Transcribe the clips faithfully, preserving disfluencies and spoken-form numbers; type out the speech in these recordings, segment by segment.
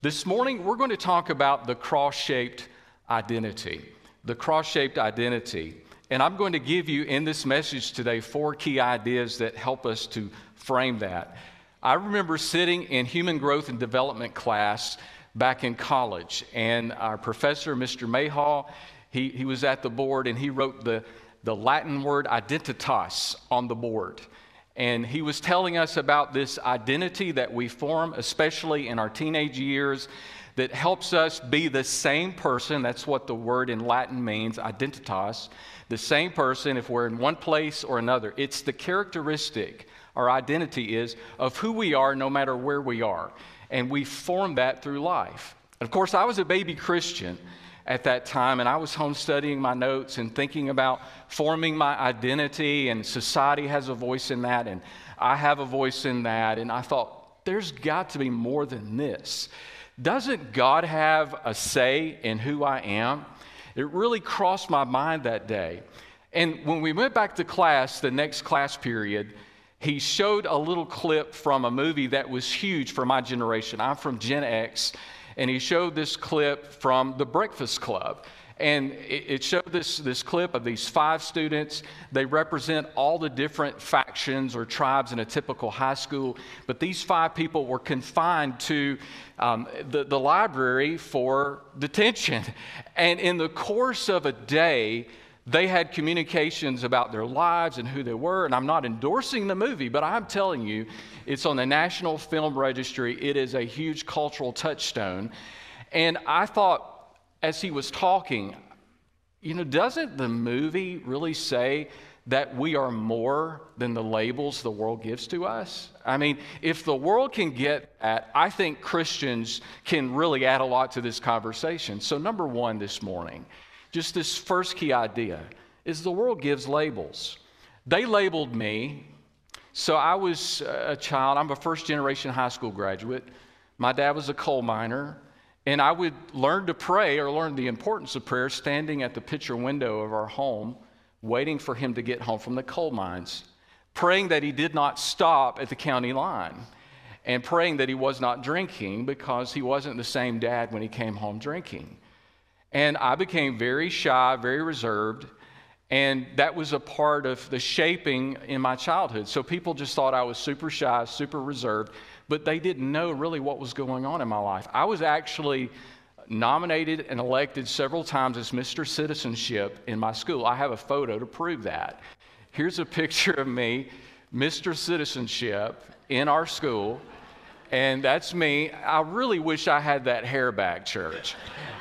This morning, we're going to talk about the cross-shaped identity. The cross-shaped identity. And I'm going to give you in this message today four key ideas that help us to frame that. I remember sitting in human growth and development class back in college, and our professor, Mister Mayhaw, he, he was at the board, and he wrote the, the Latin word identitas on the board. And he was telling us about this identity that we form, especially in our teenage years, that helps us be the same person. That's what the word in Latin means, identitas. The same person if we're in one place or another. It's the characteristic, our identity is, of who we are no matter where we are. And we form that through life. And of course, I was a baby Christian at that time, and I was home studying my notes and thinking about forming my identity, and society has a voice in that, and I have a voice in that, and I thought, there's got to be more than this. Doesn't God have a say in who I am? It really crossed my mind that day. And when we went back to class, the next class period, he showed a little clip from a movie that was huge for my generation. I'm from Gen X. And he showed this clip from The Breakfast Club. And it showed this, this clip of these five students. They represent all the different factions or tribes in a typical high school. But these five people were confined to um, the, the library for detention. And in the course of a day, they had communications about their lives and who they were. And I'm not endorsing the movie, but I'm telling you, it's on the National Film Registry. It is a huge cultural touchstone. And I thought, as he was talking, you know, doesn't the movie really say that we are more than the labels the world gives to us? I mean, if the world can get that, I think Christians can really add a lot to this conversation. So number one this morning, just this first key idea, is the world gives labels. They labeled me. So I was a child. I'm a first-generation high school graduate. My dad was a coal miner. And I would learn to pray, or learn the importance of prayer, standing at the picture window of our home, waiting for him to get home from the coal mines, praying that he did not stop at the county line, and praying that he was not drinking, because he wasn't the same dad when he came home drinking. And I became very shy, very reserved, and that was a part of the shaping in my childhood. So people just thought I was super shy, super reserved, but they didn't know really what was going on in my life. I was actually nominated and elected several times as Mister Citizenship in my school. I have a photo to prove that. Here's a picture of me, Mister Citizenship, in our school, and that's me. I really wish I had that hair back, church.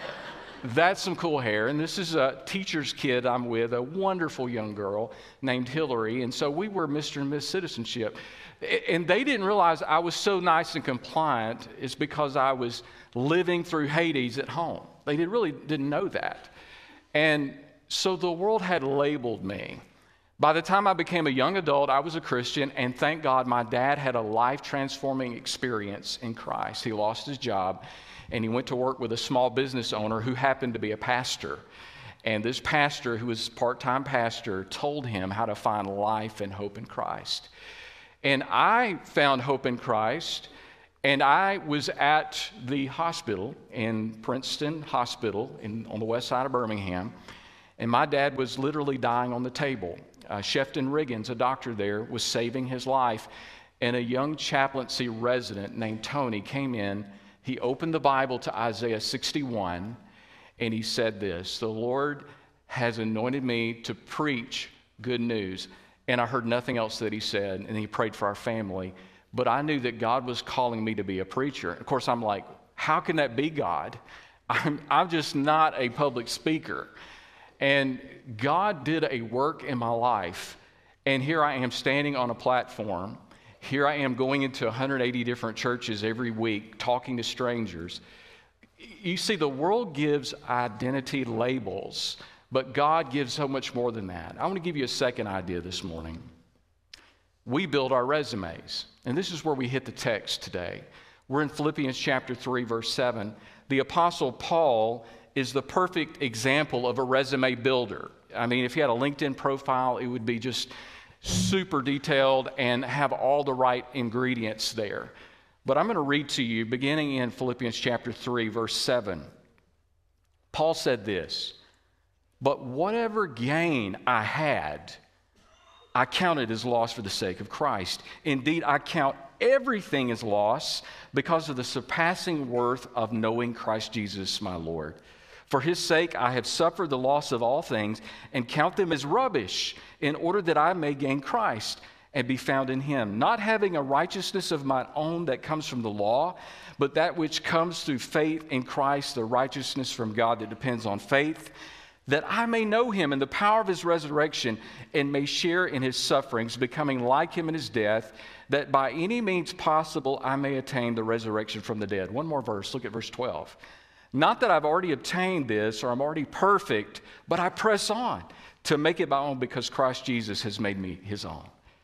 That's some cool hair. And this is a teacher's kid I'm with, a wonderful young girl named Hillary. And so we were Mister and Miss Citizenship. And they didn't realize I was so nice and compliant. It's because I was living through Hades at home. They did, really didn't know that. And so the world had labeled me. By the time I became a young adult, I was a Christian. And thank God my dad had a life-transforming experience in Christ. He lost his job, and he went to work with a small business owner who happened to be a pastor. And this pastor, who was a part-time pastor, told him how to find life and hope in Christ. And I found hope in Christ, and I was at the hospital in Princeton Hospital in, on the west side of Birmingham, and my dad was literally dying on the table. Uh, Shefton Riggins, a doctor there, was saving his life, and a young chaplaincy resident named Tony came in. He opened the Bible to Isaiah sixty-one, and he said this: "The Lord has anointed me to preach good news." And I heard nothing else that he said, and he prayed for our family. But I knew that God was calling me to be a preacher. Of course, I'm like, how can that be, God? I'm, I'm just not a public speaker. And God did a work in my life, and here I am standing on a platform. Here I am going into one hundred eighty different churches every week, talking to strangers. You see, the world gives identity labels, but God gives so much more than that. I want to give you a second idea this morning. We build our resumes, and this is where we hit the text today. We're in Philippians chapter three, verse seven. The Apostle Paul is the perfect example of a resume builder. I mean, if he had a LinkedIn profile, it would be just super detailed and have all the right ingredients there. But I'm going to read to you, beginning in Philippians chapter three, verse seven. Paul said this, "But whatever gain I had, I counted as loss for the sake of Christ. Indeed, I count everything as loss because of the surpassing worth of knowing Christ Jesus my Lord. For his sake I have suffered the loss of all things and count them as rubbish in order that I may gain Christ and be found in him, not having a righteousness of my own that comes from the law, but that which comes through faith in Christ, the righteousness from God that depends on faith, that I may know him and the power of his resurrection and may share in his sufferings, becoming like him in his death, that by any means possible I may attain the resurrection from the dead." One more verse, look at verse twelve. "Not that I've already obtained this or I'm already perfect, but I press on to make it my own because Christ Jesus has made me his own."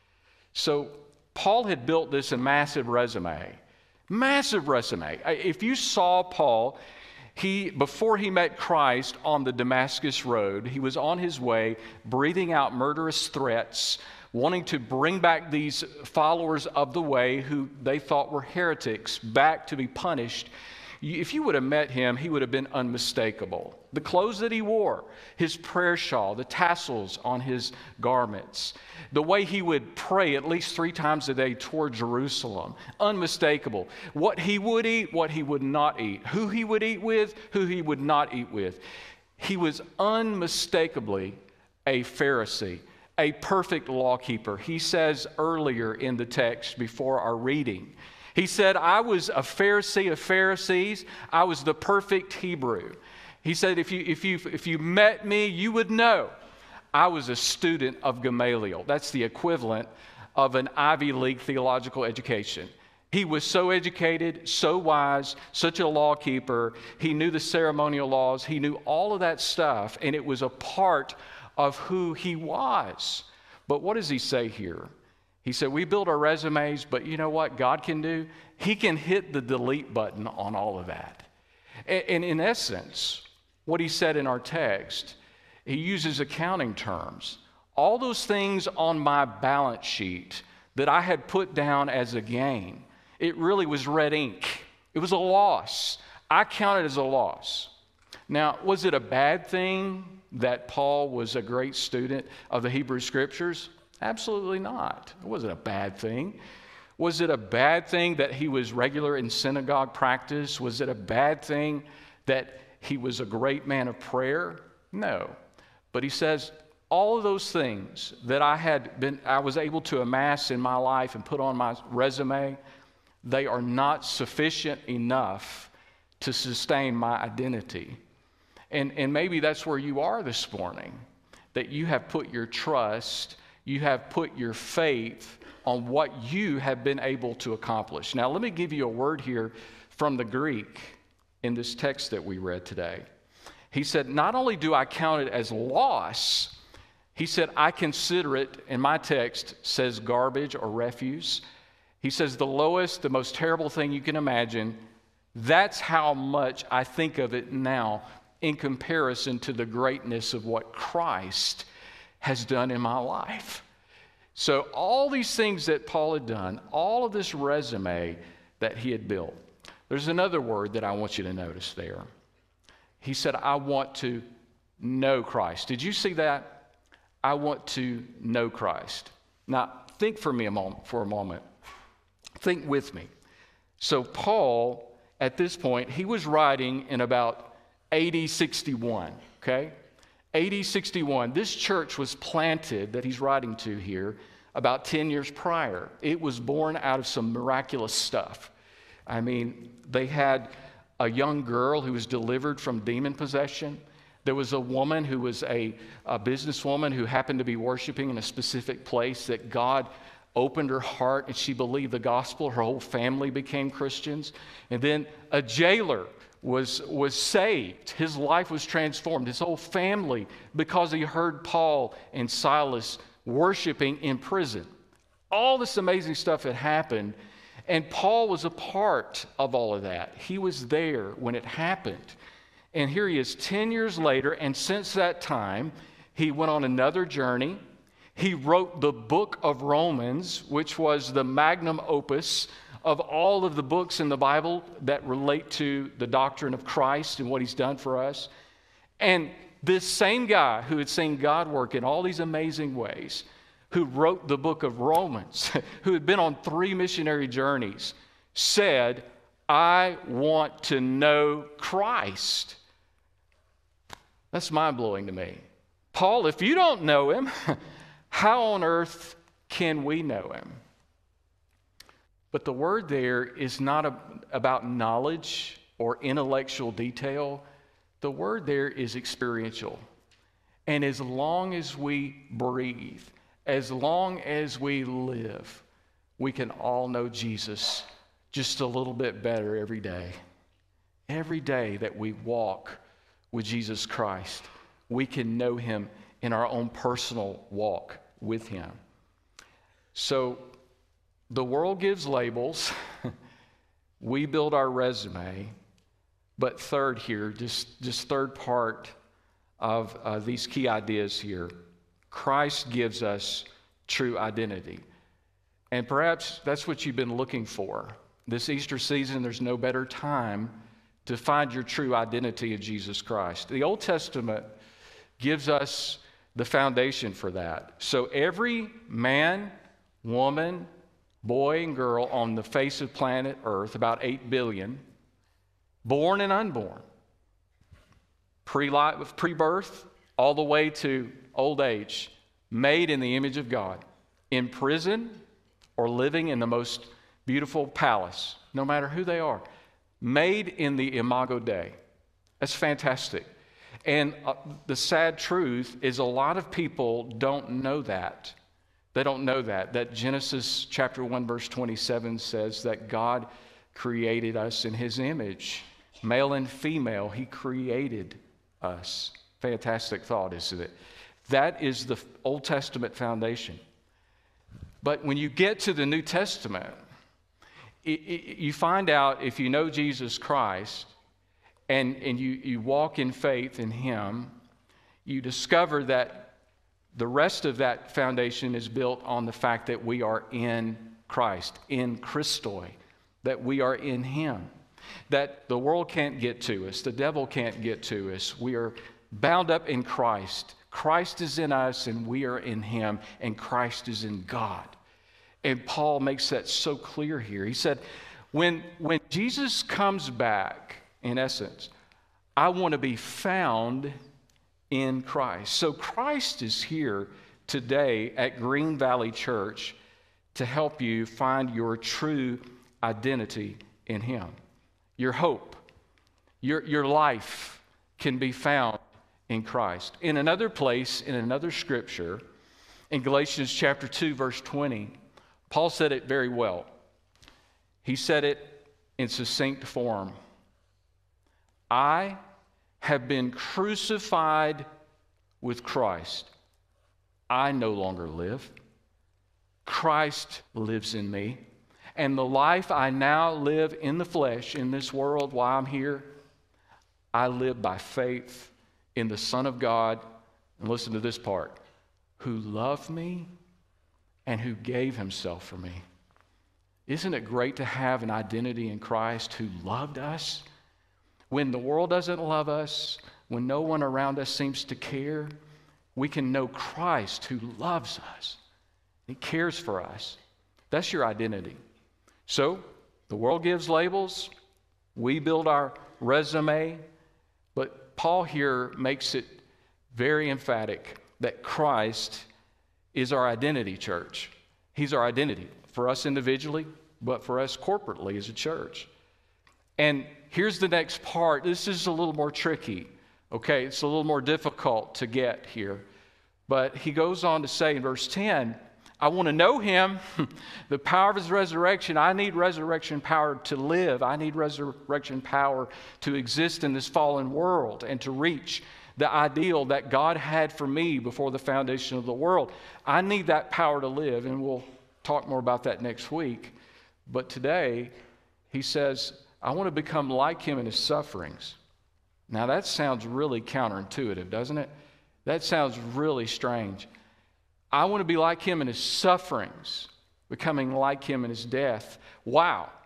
So Paul had built this a massive resume, massive resume. If you saw Paul, He, before he met Christ on the Damascus road, he was on his way breathing out murderous threats, wanting to bring back these followers of the way who they thought were heretics back to be punished. If you would have met him, he would have been unmistakable. The clothes that he wore, his prayer shawl, the tassels on his garments, the way he would pray at least three times a day toward Jerusalem, unmistakable. What he would eat, what he would not eat, who he would eat with, who he would not eat with. He was unmistakably a Pharisee, a perfect lawkeeper. He says earlier in the text before our reading, he said, "I was a Pharisee of Pharisees. I was the perfect Hebrew." He said, if you, if you, if you met me, you would know I was a student of Gamaliel. That's the equivalent of an Ivy League theological education. He was so educated, so wise, such a lawkeeper. He knew the ceremonial laws. He knew all of that stuff, and it was a part of who he was. But what does he say here? He said, we build our resumes, but you know what God can do? He can hit the delete button on all of that. And in essence, what he said in our text, he uses accounting terms. All those things on my balance sheet that I had put down as a gain, it really was red ink. It was a loss. I counted as a loss. Now, was it a bad thing that Paul was a great student of the Hebrew Scriptures? Absolutely not. It wasn't a bad thing. Was it a bad thing that he was regular in synagogue practice? Was it a bad thing that he was a great man of prayer? No. But he says, all of those things that I had been, I was able to amass in my life and put on my resume, they are not sufficient enough to sustain my identity. And, and maybe that's where you are this morning, that you have put your trust, you have put your faith on what you have been able to accomplish. Now, let me give you a word here from the Greek in this text that we read today. He said, not only do I count it as loss, he said, I consider it, in my text, says garbage or refuse. He says, the lowest, the most terrible thing you can imagine. That's how much I think of it now in comparison to the greatness of what Christ has done in my life. So all these things that Paul had done, all of this resume that he had built. There's another word that I want you to notice there. He said, I want to know Christ. Did you see that? I want to know Christ. Now, think for me a moment, for a moment. Think with me. So Paul, at this point, he was writing in about A D sixty-one, okay? A D sixty-one. This church was planted that he's writing to here about ten years prior. It was born out of some miraculous stuff. I mean, they had a young girl who was delivered from demon possession. There was a woman who was a, a businesswoman who happened to be worshiping in a specific place that God opened her heart and she believed the gospel. Her whole family became Christians. And then a jailer was, was saved. His life was transformed. His whole family, because he heard Paul and Silas worshiping in prison. All this amazing stuff had happened. And Paul was a part of all of that. He was there when it happened. And here he is ten years later, and since that time, he went on another journey. He wrote the book of Romans, which was the magnum opus of all of the books in the Bible that relate to the doctrine of Christ and what he's done for us. And this same guy who had seen God work in all these amazing ways, who wrote the book of Romans, who had been on three missionary journeys, said, I want to know Christ. That's mind-blowing to me. Paul, if you don't know him, how on earth can we know him? But the word there is not a, about knowledge or intellectual detail. The word there is experiential. And as long as we breathe, as long as we live, we can all know Jesus just a little bit better every day. Every day that we walk with Jesus Christ, we can know him in our own personal walk with him. So the world gives labels. We build our resume. But third here, just, just third part of uh, these key ideas here, Christ gives us true identity. And perhaps that's what you've been looking for. This Easter season, there's no better time to find your true identity in Jesus Christ. The Old Testament gives us the foundation for that. So every man, woman, boy, and girl on the face of planet Earth, about eight billion, born and unborn, pre-life, pre-birth, all the way to old age, made in the image of God, in prison or living in the most beautiful palace, no matter who they are, made in the Imago Dei. That's fantastic. And uh, the sad truth is a lot of people don't know that. They don't know that. That Genesis chapter one, verse twenty-seven says that God created us in his image. Male and female, he created us. Fantastic thought, isn't it? That is the Old Testament foundation. But when you get to the New Testament, it, it, you find out if you know Jesus Christ and, and you, you walk in faith in him, you discover that the rest of that foundation is built on the fact that we are in Christ, in Christoi, that we are in him, that the world can't get to us, the devil can't get to us. We are bound up in Christ. Christ is in us and we are in him, and Christ is in God. And Paul makes that so clear here. He said, when, when Jesus comes back, in essence, I want to be found in Christ. So Christ is here today at Green Valley Church to help you find your true identity in him. Your hope, your, your life can be found in Christ. In another place, in another scripture, in Galatians chapter two, verse twenty, Paul said it very well. He said it in succinct form. I have been crucified with Christ. I no longer live. Christ lives in me. And the life I now live in the flesh, in this world while I'm here, I live by faith in the Son of God. And listen to this part. Who loved me and who gave himself for me. Isn't it great to have an identity in Christ who loved us? When the world doesn't love us, when no one around us seems to care, we can know Christ who loves us. He cares for us. That's your identity. So, the world gives labels. We build our resume. But Paul here makes it very emphatic that Christ is our identity, church. He's our identity for us individually, but for us corporately as a church. And here's the next part. This is a little more tricky. Okay, it's a little more difficult to get here. But he goes on to say in verse ten, I want to know him, the power of his resurrection. I need resurrection power to live. I need resurrection power to exist in this fallen world and to reach the ideal that God had for me before the foundation of the world. I need that power to live, and we'll talk more about that next week. But today, he says, I want to become like him in his sufferings. Now that sounds really counterintuitive, doesn't it? That sounds really strange. I want to be like him in his sufferings, becoming like him in his death. Wow.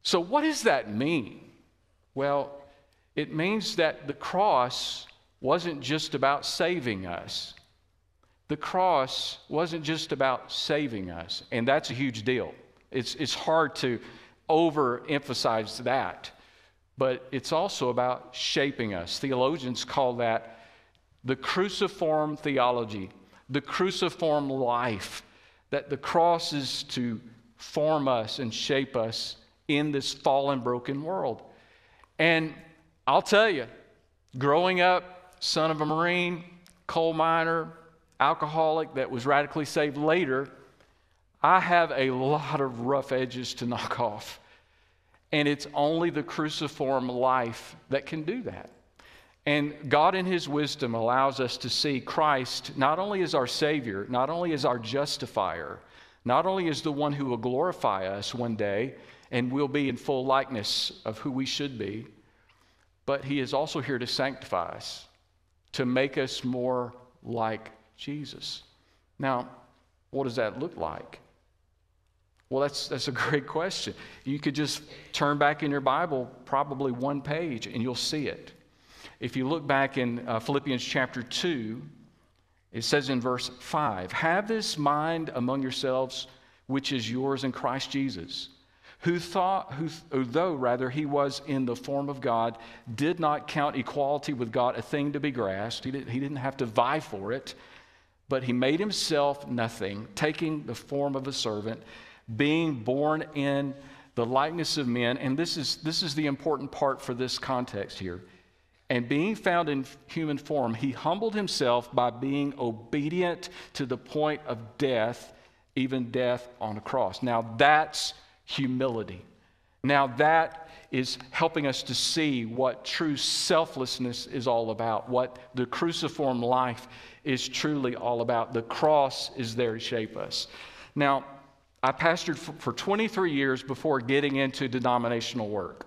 So what does that mean? Well, it means that the cross wasn't just about saving us. The cross wasn't just about saving us, and that's a huge deal. It's, it's hard to overemphasize that, but it's also about shaping us. Theologians call that the cruciform theology, the cruciform life, that the cross is to form us and shape us in this fallen, broken world. And I'll tell you, growing up, son of a Marine, coal miner, alcoholic that was radically saved later, I have a lot of rough edges to knock off. And it's only the cruciform life that can do that. And God in His wisdom allows us to see Christ not only as our Savior, not only as our justifier, not only as the one who will glorify us one day and we'll be in full likeness of who we should be, but He is also here to sanctify us, to make us more like Jesus. Now, what does that look like? Well, that's that's a great question. You could just turn back in your Bible probably one page and you'll see it. If you look back in uh, Philippians chapter two, it says in verse five, "Have this mind among yourselves, which is yours in Christ Jesus, who thought, who, who though rather he was in the form of God, did not count equality with God a thing to be grasped." He didn't, he didn't have to vie for it, but He made Himself nothing, taking the form of a servant, being born in the likeness of men. And this is, this is the important part for this context here. "And being found in human form, He humbled Himself by being obedient to the point of death, even death on a cross." Now that's humility. Now that is helping us to see what true selflessness is all about, what the cruciform life is truly all about. The cross is there to shape us. Now, I pastored for, for twenty-three years before getting into denominational work.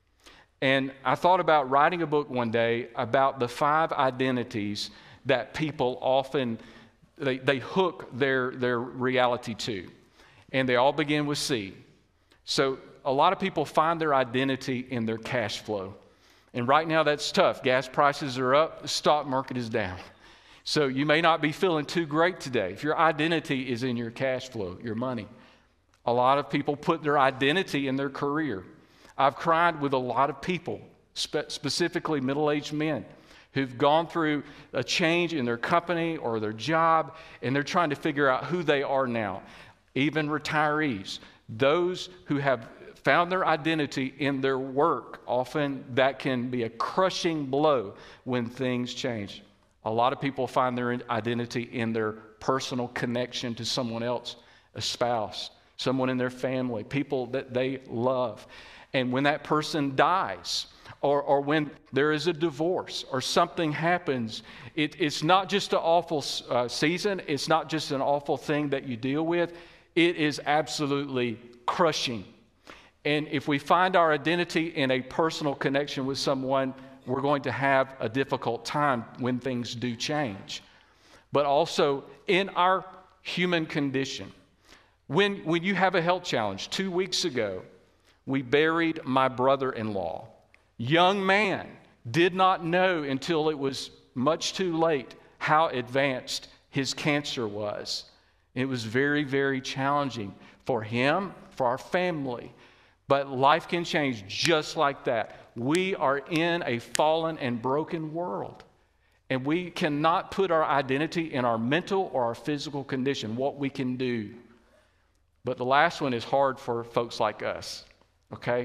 And I thought about writing a book one day about the five identities that people often, they, they hook their, their reality to. And they all begin with C. So a lot of people find their identity in their cash flow. And right now that's tough. Gas prices are up, the stock market is down. So you may not be feeling too great today if your identity is in your cash flow, your money. A lot of people put their identity in their career. I've cried with a lot of people, spe- specifically middle-aged men, who've gone through a change in their company or their job, and they're trying to figure out who they are now. Even retirees, those who have found their identity in their work, often that can be a crushing blow when things change. A lot of people find their identity in their personal connection to someone else, a spouse, someone in their family, people that they love. And when that person dies, or, or when there is a divorce or something happens, it, it's not just an awful uh, season. It's not just an awful thing that you deal with. It is absolutely crushing. And if we find our identity in a personal connection with someone, we're going to have a difficult time when things do change. But also in our human condition, when, when you have a health challenge, two weeks ago, we buried my brother-in-law. Young man, did not know until it was much too late how advanced his cancer was. It was very, very challenging for him, for our family. But life can change just like that. We are in a fallen and broken world. And we cannot put our identity in our mental or our physical condition, what we can do. But the last one is hard for folks like us, okay?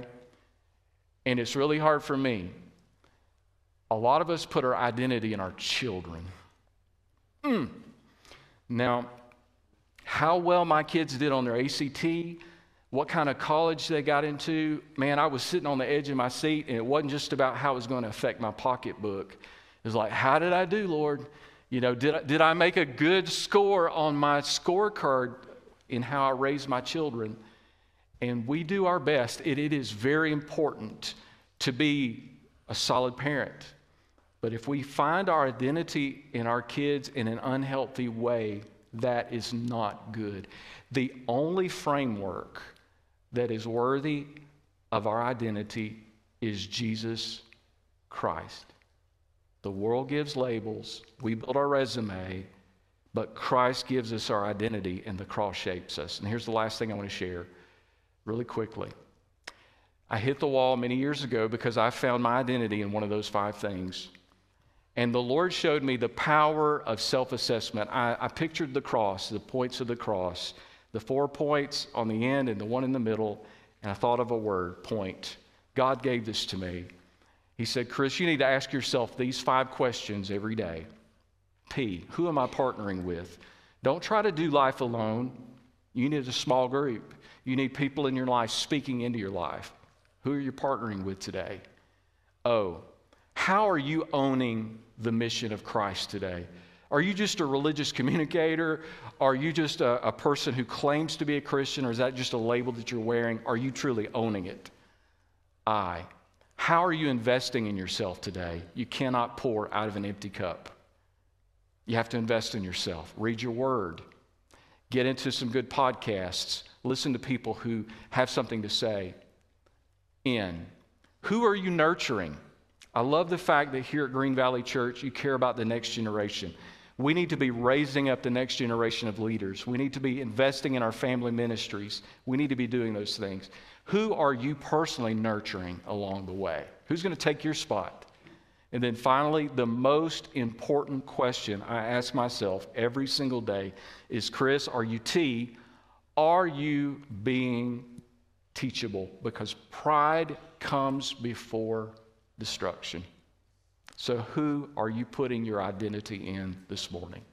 And it's really hard for me. A lot of us put our identity in our children. Mm. Now, how well my kids did on their A C T, what kind of college they got into, man, I was sitting on the edge of my seat, and it wasn't just about how it was going to affect my pocketbook. It was like, how did I do, Lord? You know, did I, did I make a good score on my scorecard in how I raise my children? And we do our best. It, it is very important to be a solid parent. But if we find our identity in our kids in an unhealthy way, that is not good. The only framework that is worthy of our identity is Jesus Christ. The world gives labels, we build our resume, but Christ gives us our identity, and the cross shapes us. And here's the last thing I want to share really quickly. I hit the wall many years ago because I found my identity in one of those five things. And the Lord showed me the power of self-assessment. I, I pictured the cross, the points of the cross, the four points on the end and the one in the middle, and I thought of a word, point. God gave this to me. He said, Chris, you need to ask yourself these five questions every day. P, who am I partnering with? Don't try to do life alone. You need a small group. You need people in your life speaking into your life. Who are you partnering with today? O, how are you owning the mission of Christ today? Are you just a religious communicator? Are you just a, a person who claims to be a Christian, or is that just a label that you're wearing? Are you truly owning it? I, how are you investing in yourself today? You cannot pour out of an empty cup. You have to invest in yourself. Read your word. Get into some good podcasts. Listen to people who have something to say. N, who are you nurturing? I love the fact that here at Green Valley Church, you care about the next generation. We need to be raising up the next generation of leaders. We need to be investing in our family ministries. We need to be doing those things. Who are you personally nurturing along the way? Who's going to take your spot? And then finally, the most important question I ask myself every single day is, Chris, are you T? Are you being teachable? Because pride comes before destruction. So who are you putting your identity in this morning?